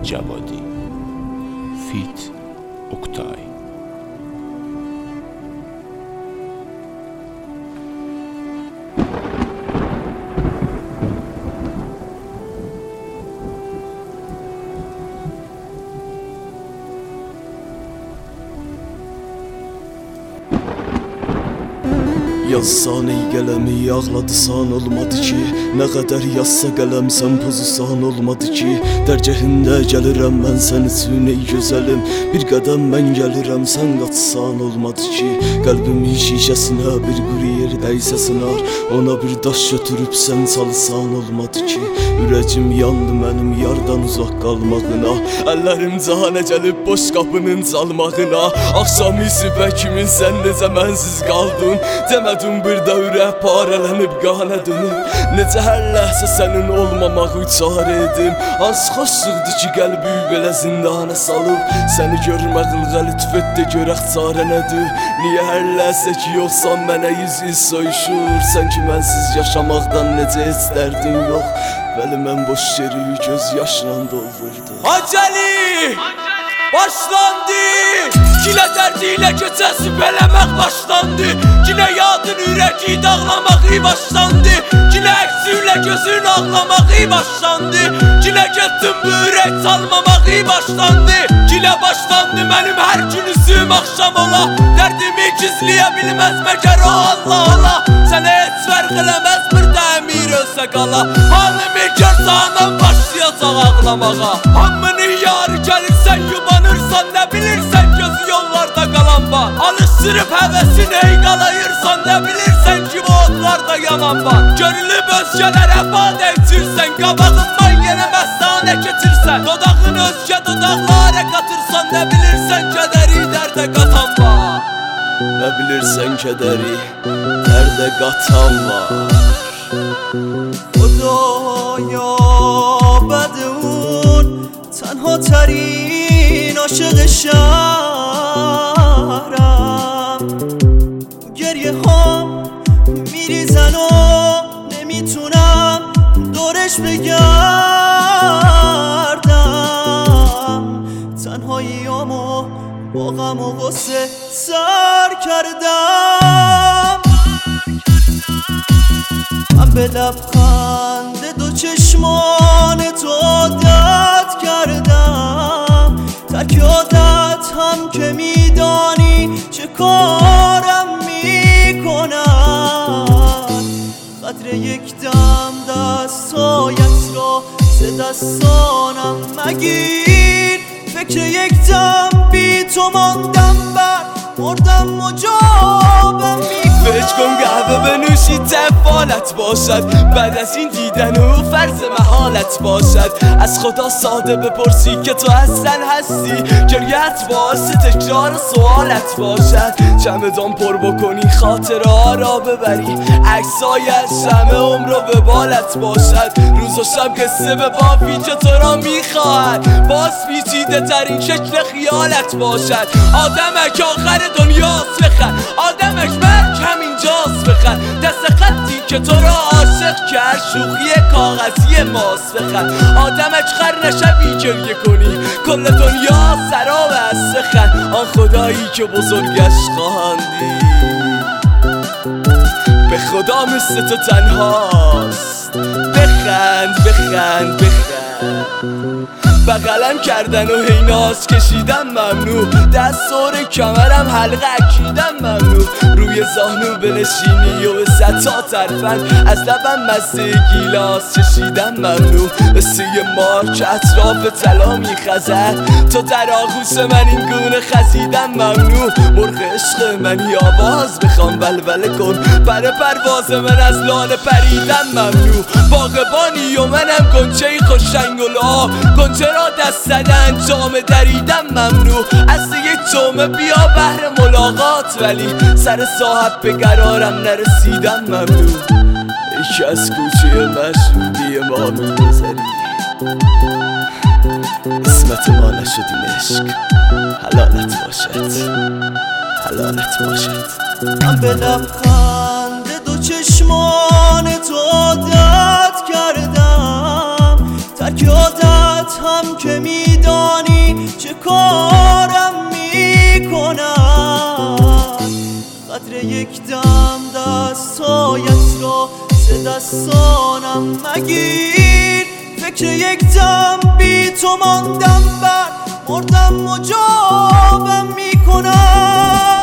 جوادی فیت اوکتای. Yazsan ey qələmi ağladısan olmadı ki, nə qədər yazsa qələm sən pozsan olmadı ki, dərgahində gəlirəm mən sən üçün ey gözəlim, bir qədəm mən gəlirəm sən qaçsan olmadı ki, qəlbimin şişəsinə bir quryer dəysə sınar, ona bir daş götürüb sən çalsan olmadı ki, ürəcim yandı mənim yardan uzaq qalmağına, əllərim cahana gəlib boş qapının çalmağına, axşam sübhə kimin sən necə mənsiz qaldın, demədim bir də ürək parələnib qana dönüb, necə hər ləhsə sənin olmamağı çarə edim, az xoşluqdur ki qəlbi belə zindana salıb, səni görmək ilğə lütf et də görək çarə nədir, niyə hər ləhsə ki yoxsan mənə yüz soyuşur, sən ki mənsiz yaşamaqdan necə heç dərdin yox, bəli mən boş yeri göz yaşla doldurdum. Acəli! Başlandı! Yine derdiyle keçəsi bələmək başlandı, yine yadın ürəki dağlamağı başlandı, yine əksiyle gözün ağlamağı başlandı, yine getdim bu ürək salmamağı başlandı, yine başlandı mənim hər gün üzüm axşam ola, dərdimi gizləyə bilməz məgər o Allah Allah, sənə heç fərq eləməz bir dəmir ölsə qala, halimi görsə anam başlayacaq ağlamağa, hamını yarı gəlirsən yubanırsan, nə bilirsən gözü yollarda qalan var, alışdırıb həvəsini ey qalayırsan, nə bilirsən ki bu otlarda yanan var, görülüb özgələrə badə içirsən, qabağından yenə məstanə keçirsən, dodağın özgə dodaqlara qatırsan, nə bilirsən kədəri dərdə qatan var, nə bilirsən kədəri dərdə qatan var. خدایا بدون تنها ترین عاشق شهرم، گریه ها میریزن و نمیتونم دورش بگردم، تنهاییامو با غم و غصه سر کردم، من به لبخند دو چشمان تو عادت کردم، ترک عادت هم که میدانی چه کارم میکنم، قدر یک دم دستایت را ز دستانم مگیر، فکر یک دم بی تو ماندم بر مردم مجابم میکنم. فکر کن قهوه بنوشی تفالت باشد، بعد از این دیدن و فرض محالت باشد، از خدا ساده بپرسی که تو اصلا هستی، گریت باعث تکرار سوالت باشد، چمدان پر بکنی خاطره را ببری، عکسای از شمع عمر رو به بالت باشد، روز و شب قصه به بافی که تو را میخواهد، باز پیچیده ترین شکل خیالت باشد، آدمک آخر دنیاست بخند، آدمک مرگ همینجاست بخند، دست خطی که تو را عاشق کرد شوخی کاغذی ماست بخند، آدمک خر نشوی گریه کنی کل دنیا سراب است بخند، آن خدایی که بزرگش خواهندی به خدا مثل تو تنهاست، بخند بخند بخند، بغلم کردن و هی ناز کشیدم ممنوع، دست سور کمرم حلقه اکیدم ممنوع، روی زانو بنشینی و به ستا ترفند، از لبم مزه گیلاس چشیدم ممنوع، مثل یه مار که اطراف طلا میخزد، تو در آغوش من این گونه خزیدم ممنوع، مرغ عشق منی آواز بخوام ولوله کن، پر پرواز من از لاله پریدم ممنوع، باغبانی و منم گنچه خوشنگ و لعاب، گنچه را دست زدن جام دریدم ممنوع، از یک جمعه بیا بهر ملاقات، ولی سر صاحب به قرارم نرسیدم ممنوع، یکی از کوچه مشهودی ما میگذری، اسمت ما نشدیم عشق، حلالت باشد حلالت باشد، من به لبخند دو چشمان تو عادت کردم، ترک یادت هم که میدانی چه کارم میکنم. قدر یک دم دستایت را ز دستانم مگیر. فکر یک دم بی تو ماندم بر مردم مجابم میکنم.